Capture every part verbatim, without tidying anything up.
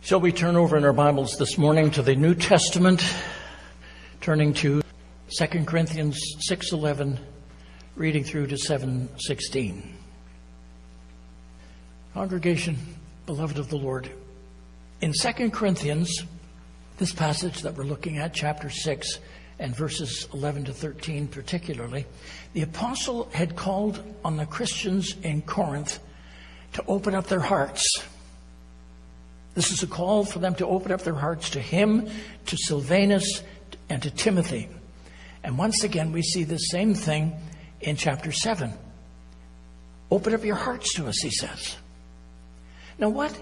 Shall we turn over in our Bibles this morning to the New Testament, turning to Second Corinthians six eleven, reading through to seven sixteen. Congregation, beloved of the Lord, in Second Corinthians, this passage that we're looking at, chapter six and verses eleven to thirteen particularly, the apostle had called on the Christians in Corinth to open up their hearts. This is a call for them to open up their hearts to him, to Silvanus, and to Timothy. And once again, we see the same thing in chapter seven. Open up your hearts to us, he says. Now, what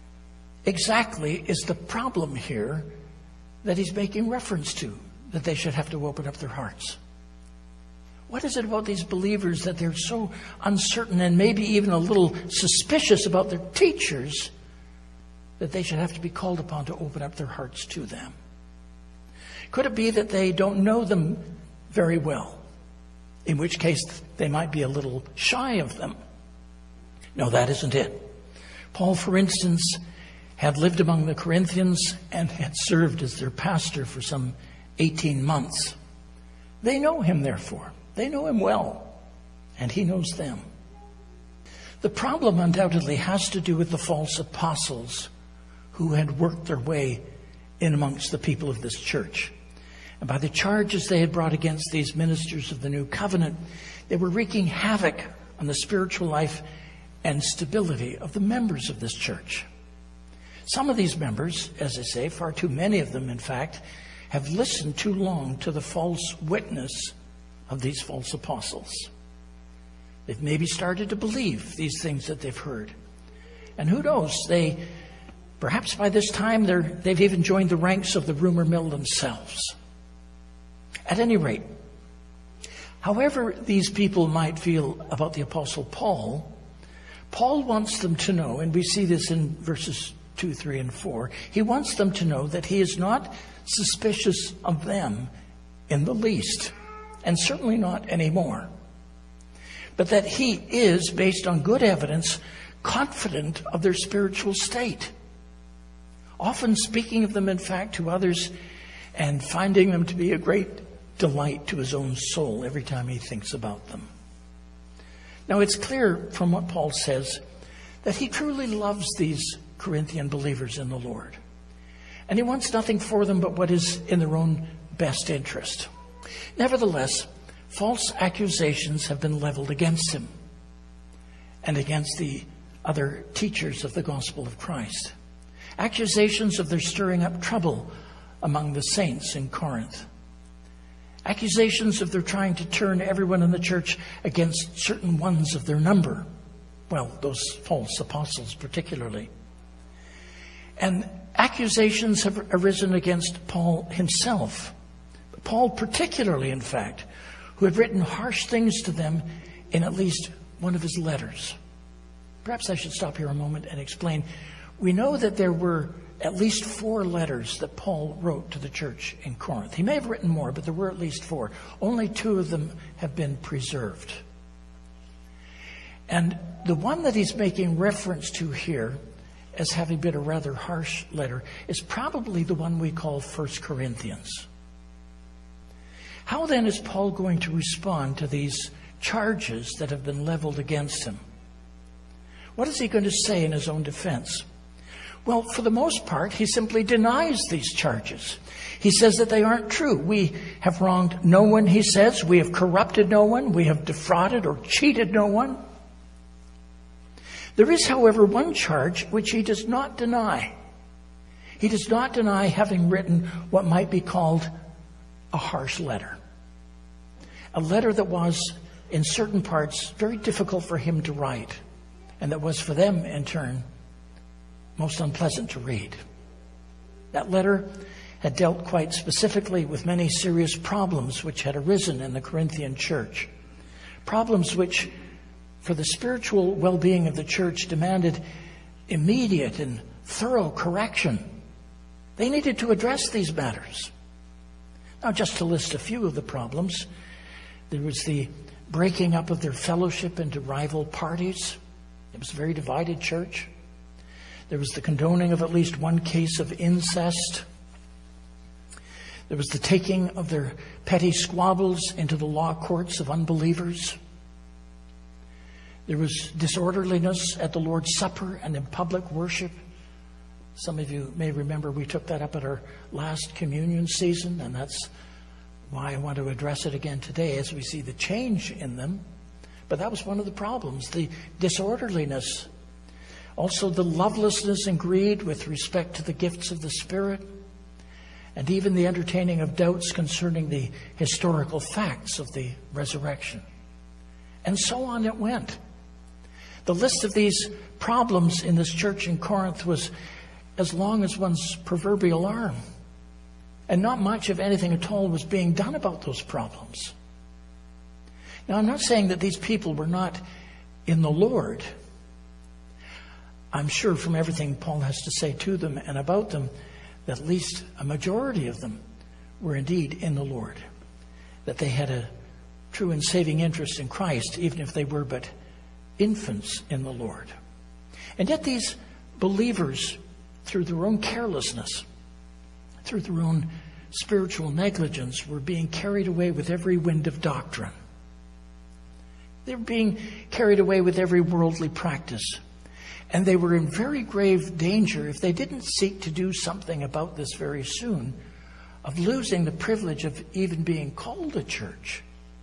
exactly is the problem here that he's making reference to, that they should have to open up their hearts? What is it about these believers that they're so uncertain and maybe even a little suspicious about their teachers that they should have to be called upon to open up their hearts to them? Could it be that they don't know them very well, in which case they might be a little shy of them? No, that isn't it. Paul, for instance, had lived among the Corinthians and had served as their pastor for some eighteen months. They know him, therefore. They know him well, and he knows them. The problem undoubtedly has to do with the false apostles who had worked their way in amongst the people of this church. And by the charges they had brought against these ministers of the new covenant, they were wreaking havoc on the spiritual life and stability of the members of this church. Some of these members, as I say, far too many of them, in fact, have listened too long to the false witness of these false apostles. They've maybe started to believe these things that they've heard. And who knows, they perhaps by this time they're, they've even joined the ranks of the rumor mill themselves. At any rate, however these people might feel about the Apostle Paul, Paul wants them to know, and we see this in verses two, three, and four, he wants them to know that he is not suspicious of them in the least, and certainly not anymore. But that he is, based on good evidence, confident of their spiritual state. Often speaking of them, in fact, to others and finding them to be a great delight to his own soul every time he thinks about them. Now, it's clear from what Paul says that he truly loves these Corinthian believers in the Lord. And he wants nothing for them but what is in their own best interest. Nevertheless, false accusations have been leveled against him and against the other teachers of the gospel of Christ. Accusations of their stirring up trouble among the saints in Corinth. Accusations of their trying to turn everyone in the church against certain ones of their number. Well, those false apostles particularly. And accusations have arisen against Paul himself. Paul particularly, in fact, who had written harsh things to them in at least one of his letters. Perhaps I should stop here a moment and explain. We know that there were at least four letters that Paul wrote to the church in Corinth. He may have written more, but there were at least four. Only two of them have been preserved. And the one that he's making reference to here as having been a rather harsh letter is probably the one we call First Corinthians. How then is Paul going to respond to these charges that have been leveled against him? What is he going to say in his own defense? Well, for the most part, he simply denies these charges. He says that they aren't true. We have wronged no one, he says. We have corrupted no one. We have defrauded or cheated no one. There is, however, one charge which he does not deny. He does not deny having written what might be called a harsh letter. A letter that was, in certain parts, very difficult for him to write, and that was for them, in turn, most unpleasant to read. That letter had dealt quite specifically with many serious problems which had arisen in the Corinthian church. Problems which, for the spiritual well-being of the church, demanded immediate and thorough correction. They needed to address these matters. Now, just to list a few of the problems, there was the breaking up of their fellowship into rival parties. It was a very divided church. There was the condoning of at least one case of incest. There was the taking of their petty squabbles into the law courts of unbelievers. There was disorderliness at the Lord's Supper and in public worship. Some of you may remember we took that up at our last communion season, and that's why I want to address it again today as we see the change in them. But that was one of the problems, the disorderliness. Also the lovelessness and greed with respect to the gifts of the Spirit, and even the entertaining of doubts concerning the historical facts of the resurrection. And so on it went. The list of these problems in this church in Corinth was as long as one's proverbial arm. And not much of anything at all was being done about those problems. Now, I'm not saying that these people were not in the Lord. I'm sure from everything Paul has to say to them and about them, that at least a majority of them were indeed in the Lord. That they had a true and saving interest in Christ, even if they were but infants in the Lord. And yet these believers, through their own carelessness, through their own spiritual negligence, were being carried away with every wind of doctrine. They were being carried away with every worldly practice. And they were in very grave danger, if they didn't seek to do something about this very soon, of losing the privilege of even being called a church.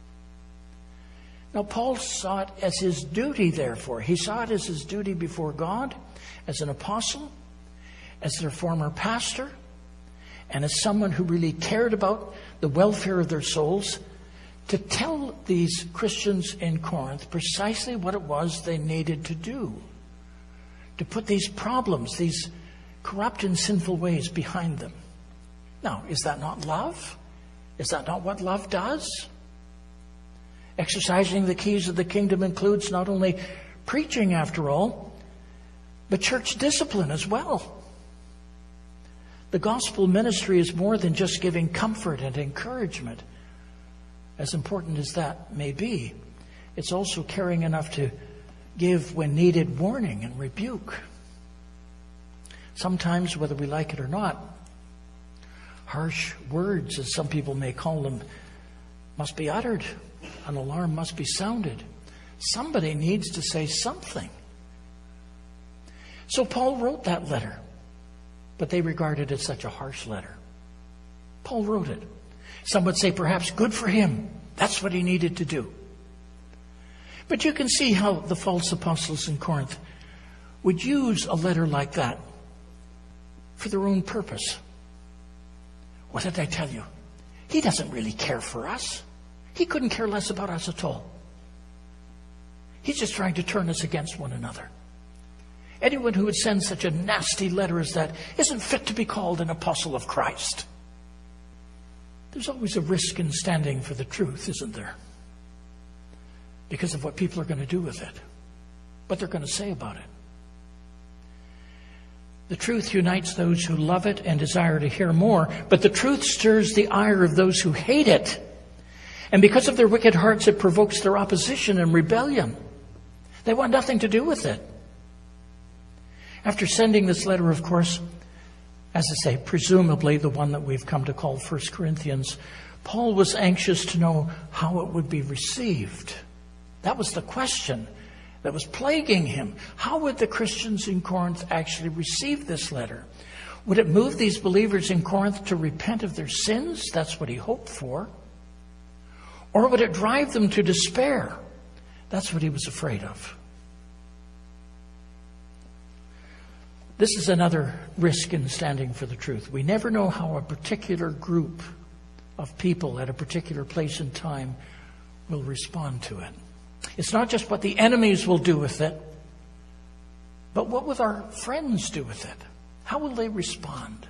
Now, Paul saw it as his duty, therefore. He saw it as his duty before God, as an apostle, as their former pastor, and as someone who really cared about the welfare of their souls, to tell these Christians in Corinth precisely what it was they needed to do. To put these problems, these corrupt and sinful ways behind them. Now, is that not love? Is that not what love does? Exercising the keys of the kingdom includes not only preaching, after all, but church discipline as well. The gospel ministry is more than just giving comfort and encouragement, as important as that may be. It's also caring enough to give, when needed, warning and rebuke. Sometimes, whether we like it or not, harsh words, as some people may call them, must be uttered. An alarm must be sounded. Somebody needs to say something. So Paul wrote that letter, but they regarded it as such a harsh letter. Paul wrote it. Some would say perhaps good for him. That's what he needed to do. But you can see how the false apostles in Corinth would use a letter like that for their own purpose. What did I tell you? He doesn't really care for us. He couldn't care less about us at all. He's just trying to turn us against one another. Anyone who would send such a nasty letter as that isn't fit to be called an apostle of Christ. There's always a risk in standing for the truth, isn't there? Because of what people are going to do with it, what they're going to say about it. The truth unites those who love it and desire to hear more, but the truth stirs the ire of those who hate it. And because of their wicked hearts, it provokes their opposition and rebellion. They want nothing to do with it. After sending this letter, of course, as I say, presumably the one that we've come to call First Corinthians, Paul was anxious to know how it would be received. That was the question that was plaguing him. How would the Christians in Corinth actually receive this letter? Would it move these believers in Corinth to repent of their sins? That's what he hoped for. Or would it drive them to despair? That's what he was afraid of. This is another risk in standing for the truth. We never know how a particular group of people at a particular place and time will respond to it. It's not just what the enemies will do with it, but what will our friends do with it? How will they respond?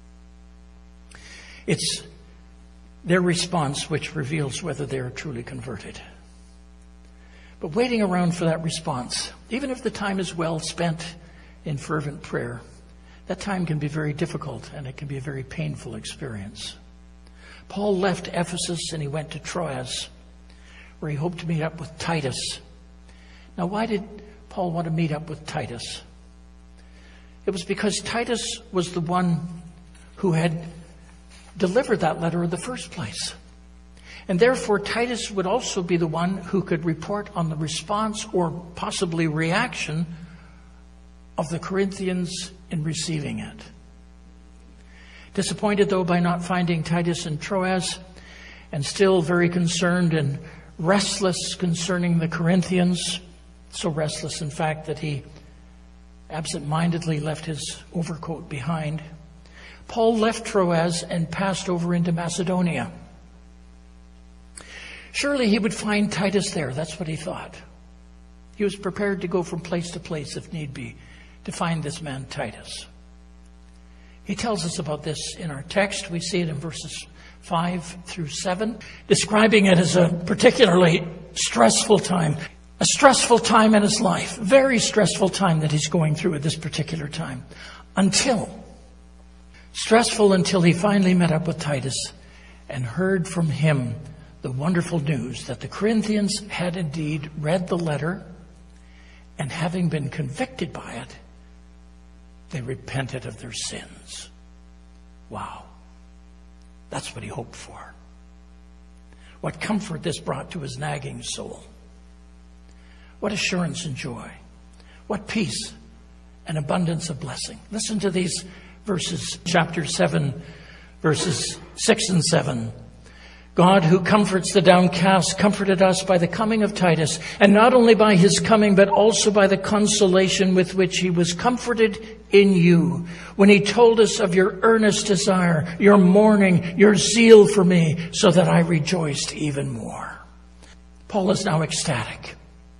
It's their response which reveals whether they are truly converted. But waiting around for that response, even if the time is well spent in fervent prayer, that time can be very difficult and it can be a very painful experience. Paul left Ephesus and he went to Troas, where he hoped to meet up with Titus. Now, why did Paul want to meet up with Titus? It was because Titus was the one who had delivered that letter in the first place. And therefore, Titus would also be the one who could report on the response or possibly reaction of the Corinthians in receiving it. Disappointed, though, by not finding Titus in Troas, and still very concerned and restless concerning the Corinthians, so restless, in fact, that he absent-mindedly left his overcoat behind, Paul left Troas and passed over into Macedonia. Surely he would find Titus there. That's what he thought. He was prepared to go from place to place, if need be, to find this man Titus. He tells us about this in our text. We see it in verses five through seven, describing it as a particularly stressful time. A stressful time in his life. Very stressful time that he's going through at this particular time. Until, stressful until he finally met up with Titus and heard from him the wonderful news that the Corinthians had indeed read the letter, and having been convicted by it, they repented of their sins. Wow. That's what he hoped for. What comfort this brought to his nagging soul. What assurance and joy. What peace and abundance of blessing. Listen to these verses, chapter seven, verses six and seven. God, who comforts the downcast, comforted us by the coming of Titus, and not only by his coming, but also by the consolation with which he was comforted in you, when he told us of your earnest desire, your mourning, your zeal for me, so that I rejoiced even more. Paul is now ecstatic.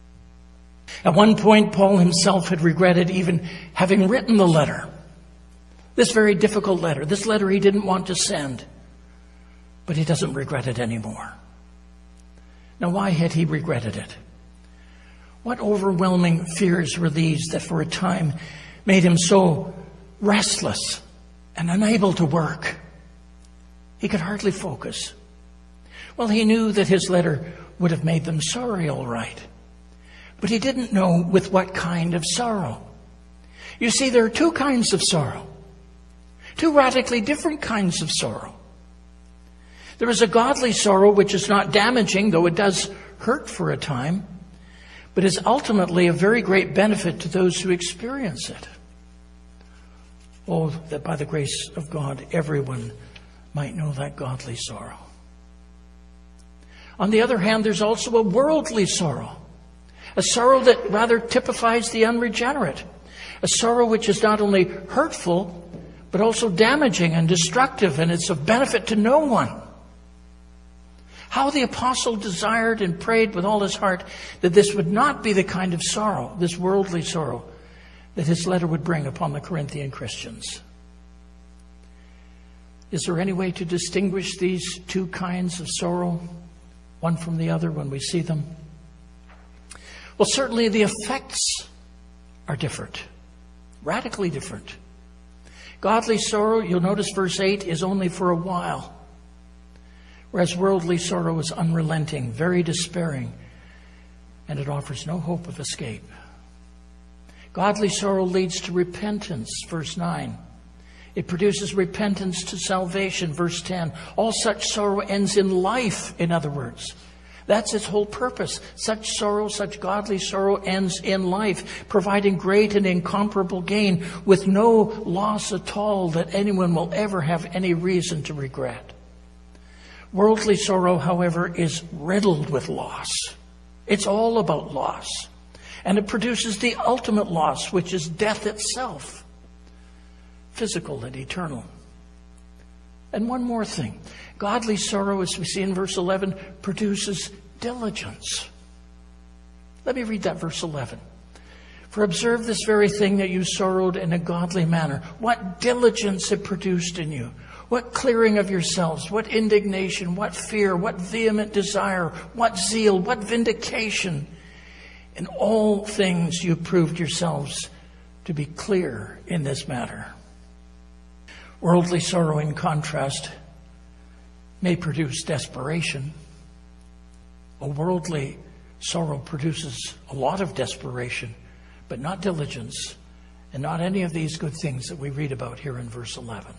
At one point, Paul himself had regretted even having written the letter. This very difficult letter, this letter he didn't want to send. But he doesn't regret it anymore. Now, why had he regretted it? What overwhelming fears were these that for a time made him so restless and unable to work? He could hardly focus. Well, he knew that his letter would have made them sorry, all right. But he didn't know with what kind of sorrow. You see, there are two kinds of sorrow. Two radically different kinds of sorrow. There is a godly sorrow which is not damaging, though it does hurt for a time, but is ultimately a very great benefit to those who experience it. Oh, that by the grace of God, everyone might know that godly sorrow. On the other hand, there's also a worldly sorrow, a sorrow that rather typifies the unregenerate, a sorrow which is not only hurtful, but also damaging and destructive, and it's of benefit to no one. How the apostle desired and prayed with all his heart that this would not be the kind of sorrow, this worldly sorrow, that his letter would bring upon the Corinthian Christians. Is there any way to distinguish these two kinds of sorrow, one from the other, when we see them? Well, certainly the effects are different, radically different. Godly sorrow, you'll notice verse eight, is only for a while. Whereas worldly sorrow is unrelenting, very despairing, and it offers no hope of escape. Godly sorrow leads to repentance, verse nine. It produces repentance to salvation, verse ten. All such sorrow ends in life, in other words. That's its whole purpose. Such sorrow, such godly sorrow ends in life, providing great and incomparable gain with no loss at all that anyone will ever have any reason to regret. Worldly sorrow, however, is riddled with loss. It's all about loss. And it produces the ultimate loss, which is death itself, physical and eternal. And one more thing. Godly sorrow, as we see in verse eleven, produces diligence. Let me read that verse eleven. For observe this very thing, that you sorrowed in a godly manner. What diligence it produced in you. What clearing of yourselves, what indignation, what fear, what vehement desire, what zeal, what vindication. In all things you proved yourselves to be clear in this matter. Worldly sorrow, in contrast, may produce desperation. A worldly sorrow produces a lot of desperation, but not diligence and not any of these good things that we read about here in verse eleven.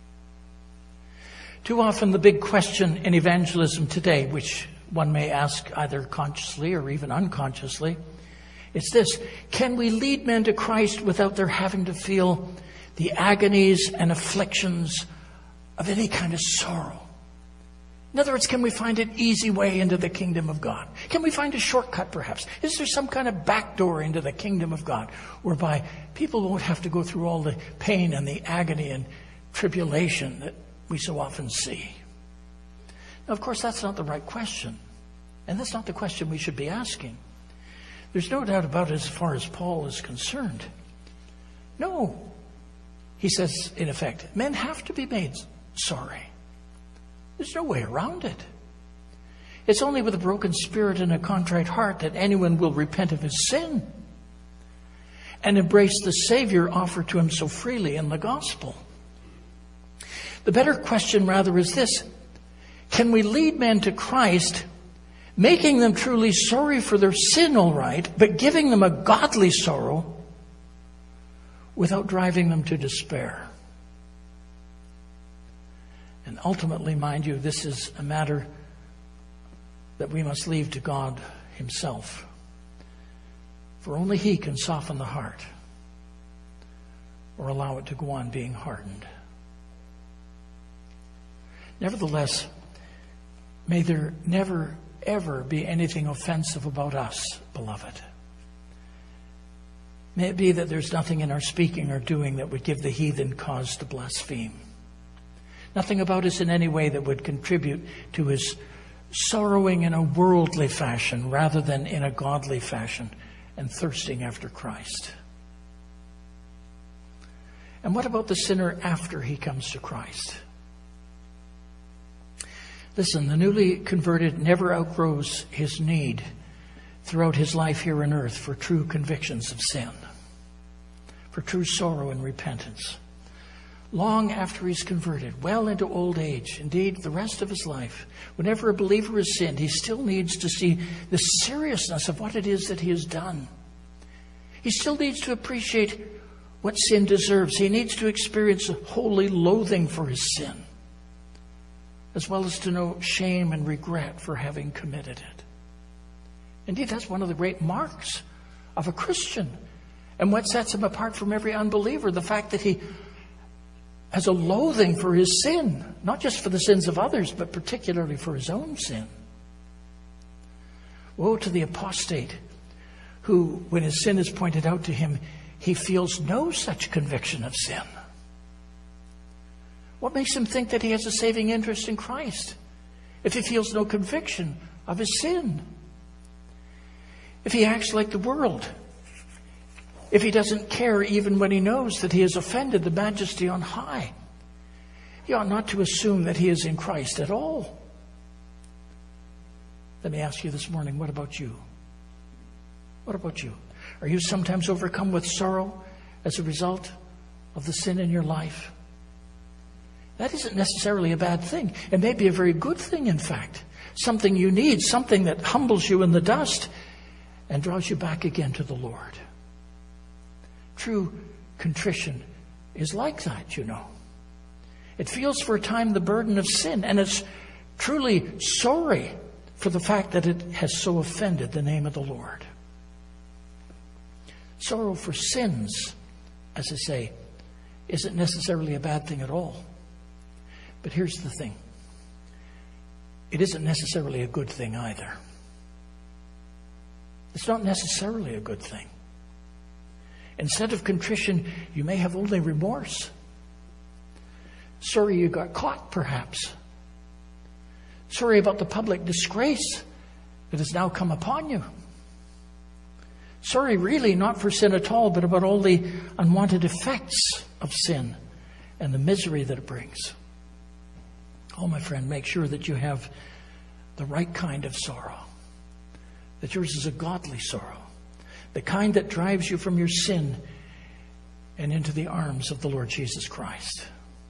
Too often the big question in evangelism today, which one may ask either consciously or even unconsciously, is this: can we lead men to Christ without their having to feel the agonies and afflictions of any kind of sorrow? In other words, can we find an easy way into the kingdom of God? Can we find a shortcut, perhaps? Is there some kind of back door into the kingdom of God whereby people won't have to go through all the pain and the agony and tribulation that we so often see? Now, of course, that's not the right question. And that's not the question we should be asking. There's no doubt about it as far as Paul is concerned. No. He says, in effect, men have to be made sorry. There's no way around it. It's only with a broken spirit and a contrite heart that anyone will repent of his sin and embrace the Savior offered to him so freely in the gospel. The better question, rather, is this: can we lead men to Christ, making them truly sorry for their sin, all right, but giving them a godly sorrow without driving them to despair? And ultimately, mind you, this is a matter that we must leave to God himself. For only he can soften the heart or allow it to go on being hardened. Nevertheless, may there never, ever be anything offensive about us, beloved. May it be that there's nothing in our speaking or doing that would give the heathen cause to blaspheme. Nothing about us in any way that would contribute to his sorrowing in a worldly fashion rather than in a godly fashion and thirsting after Christ. And what about the sinner after he comes to Christ? Listen, the newly converted never outgrows his need throughout his life here on earth for true convictions of sin, for true sorrow and repentance. Long after he's converted, well into old age, indeed the rest of his life, whenever a believer has sinned, he still needs to see the seriousness of what it is that he has done. He still needs to appreciate what sin deserves. He needs to experience a holy loathing for his sin, as well as to know shame and regret for having committed it. Indeed, that's one of the great marks of a Christian, and what sets him apart from every unbeliever, the fact that he has a loathing for his sin, not just for the sins of others, but particularly for his own sin. Woe to the apostate who, when his sin is pointed out to him, he feels no such conviction of sin. What makes him think that he has a saving interest in Christ if he feels no conviction of his sin? If he acts like the world, if he doesn't care even when he knows that he has offended the majesty on high, he ought not to assume that he is in Christ at all. Let me ask you this morning, what about you? What about you? Are you sometimes overcome with sorrow as a result of the sin in your life? That isn't necessarily a bad thing. It may be a very good thing, in fact. Something you need, something that humbles you in the dust and draws you back again to the Lord. True contrition is like that, you know. It feels for a time the burden of sin, and it's truly sorry for the fact that it has so offended the name of the Lord. Sorrow for sins, as I say, isn't necessarily a bad thing at all. But here's the thing. It isn't necessarily a good thing either. It's not necessarily a good thing. Instead of contrition, you may have only remorse. Sorry you got caught, perhaps. Sorry about the public disgrace that has now come upon you. Sorry really not for sin at all, but about all the unwanted effects of sin and the misery that it brings. Oh, my friend, make sure that you have the right kind of sorrow. That yours is a godly sorrow. The kind that drives you from your sin and into the arms of the Lord Jesus Christ.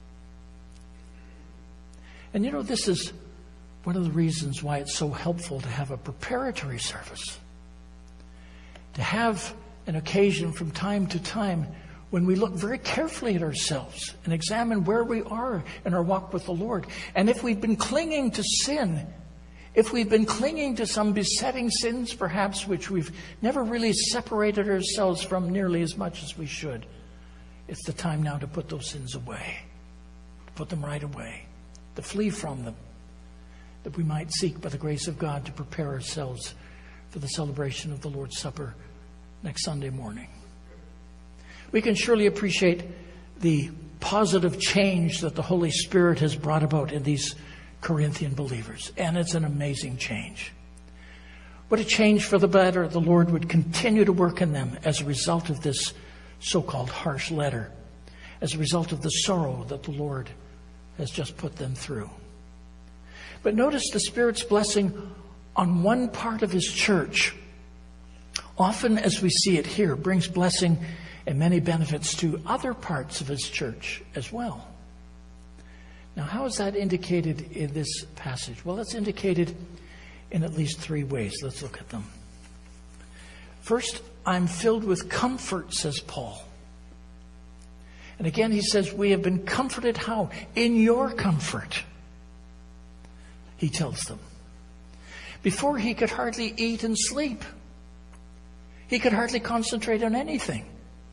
And you know, this is one of the reasons why it's so helpful to have a preparatory service. To have an occasion from time to time when we look very carefully at ourselves and examine where we are in our walk with the Lord. And if we've been clinging to sin, if we've been clinging to some besetting sins, perhaps, which we've never really separated ourselves from nearly as much as we should, it's the time now to put those sins away, to put them right away, to flee from them, that we might seek by the grace of God to prepare ourselves for the celebration of the Lord's Supper next Sunday morning. We can surely appreciate the positive change that the Holy Spirit has brought about in these Corinthian believers. And it's an amazing change. What a change for the better the Lord would continue to work in them as a result of this so-called harsh letter, as a result of the sorrow that the Lord has just put them through. But notice the Spirit's blessing on one part of His church, often as we see it here, brings blessing and many benefits to other parts of His church as well. Now, how is that indicated in this passage? Well, it's indicated in at least three ways. Let's look at them. First, I'm filled with comfort, says Paul. And again, he says, we have been comforted how? In your comfort, he tells them. Before, he could hardly eat and sleep. He could hardly concentrate on anything.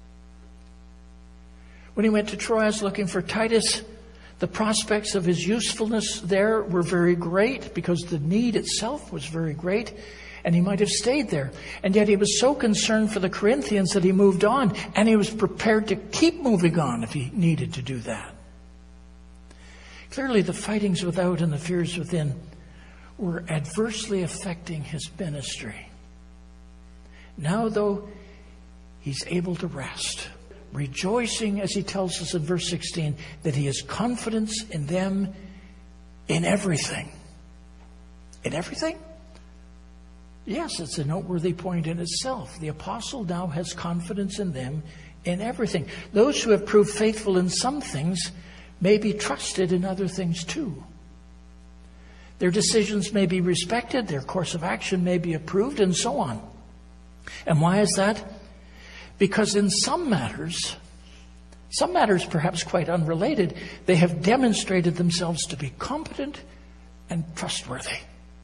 When he went to Troas looking for Titus, the prospects of his usefulness there were very great because the need itself was very great, and he might have stayed there. And yet he was so concerned for the Corinthians that he moved on, and he was prepared to keep moving on if he needed to do that. Clearly, the fightings without and the fears within were adversely affecting his ministry. Now, though, he's able to rest, rejoicing, as he tells us in verse sixteen, that he has confidence in them in everything. In everything? Yes, it's a noteworthy point in itself. The apostle now has confidence in them in everything. Those who have proved faithful in some things may be trusted in other things too. Their decisions may be respected, their course of action may be approved, and so on. And why is that? Because in some matters, some matters perhaps quite unrelated, they have demonstrated themselves to be competent and trustworthy.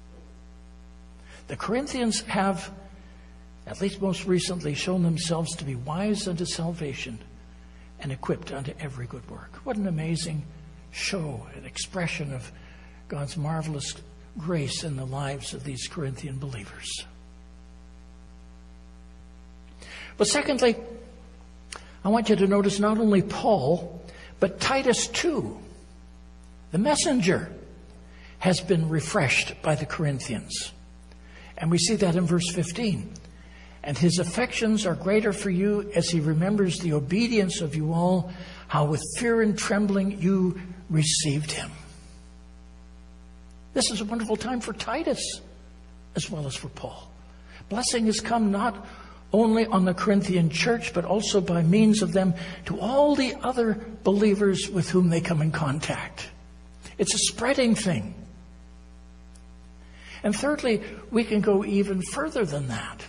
The Corinthians have, at least most recently, shown themselves to be wise unto salvation and equipped unto every good work. What an amazing show, an expression of God's marvelous grace in the lives of these Corinthian believers. But secondly, I want you to notice not only Paul, but Titus too, the messenger, has been refreshed by the Corinthians. And we see that in verse fifteen. And his affections are greater for you as he remembers the obedience of you all, how with fear and trembling you received him. This is a wonderful time for Titus as well as for Paul. Blessing has come not only on the Corinthian church, but also by means of them to all the other believers with whom they come in contact. It's a spreading thing. And thirdly, we can go even further than that.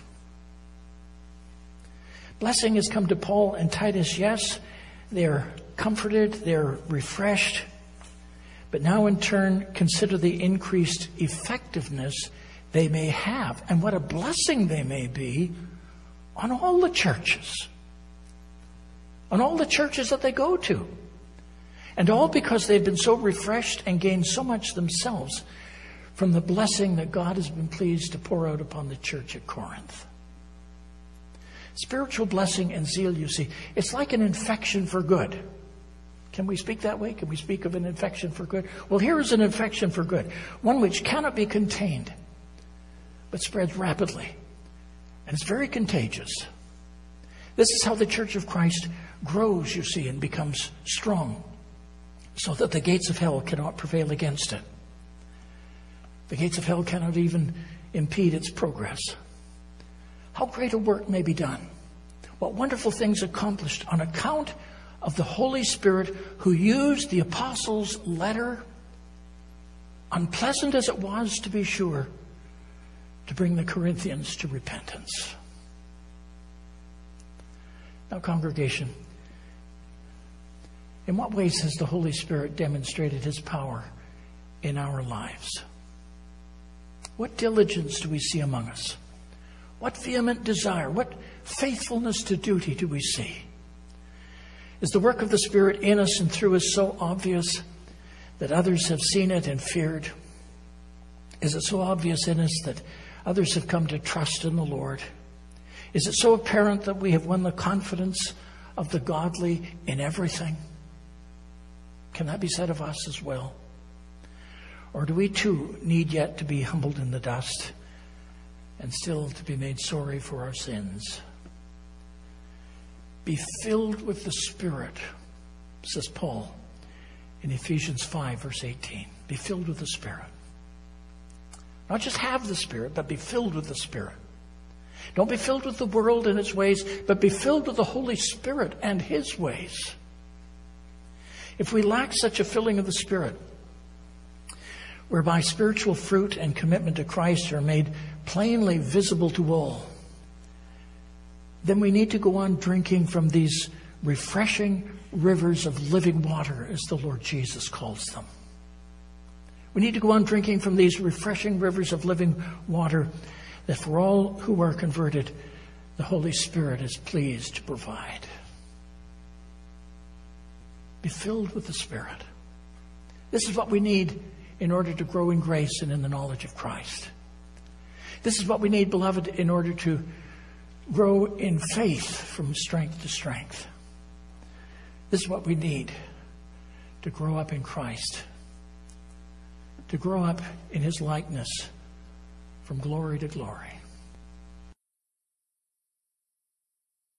Blessing has come to Paul and Titus, yes. They're comforted, they're refreshed. But now in turn, consider the increased effectiveness they may have and what a blessing they may be on all the churches, on all the churches that they go to. And all because they've been so refreshed and gained so much themselves from the blessing that God has been pleased to pour out upon the church at Corinth. Spiritual blessing and zeal, you see, it's like an infection for good. Can we speak that way? Can we speak of an infection for good? Well, here is an infection for good, one which cannot be contained, but spreads rapidly. And it's very contagious. This is how the Church of Christ grows, you see, and becomes strong, so that the gates of hell cannot prevail against it. The gates of hell cannot even impede its progress. How great a work may be done. What wonderful things accomplished on account of the Holy Spirit who used the apostles' letter, unpleasant as it was to be sure, to bring the Corinthians to repentance. Now, congregation, In what ways has the Holy Spirit demonstrated his power in our lives? What diligence do we see among us? What vehement desire, what faithfulness to duty do we see? Is the work of the Spirit in us and through us so obvious that others have seen it and feared? Is it so obvious in us that others have come to trust in the Lord? Is it so apparent that we have won the confidence of the godly in everything? Can that be said of us as well? Or do we too need yet to be humbled in the dust and still to be made sorry for our sins? Be filled with the Spirit, says Paul in Ephesians five, verse eighteen. Be filled with the Spirit. Not just have the Spirit, but be filled with the Spirit. Don't be filled with the world and its ways, but be filled with the Holy Spirit and his ways. If we lack such a filling of the Spirit, whereby spiritual fruit and commitment to Christ are made plainly visible to all, then we need to go on drinking from these refreshing rivers of living water, as the Lord Jesus calls them. We need to go on drinking from these refreshing rivers of living water that for all who are converted, the Holy Spirit is pleased to provide. Be filled with the Spirit. This is what we need in order to grow in grace and in the knowledge of Christ. This is what we need, beloved, in order to grow in faith from strength to strength. This is what we need to grow up in Christ, to grow up in his likeness from glory to glory.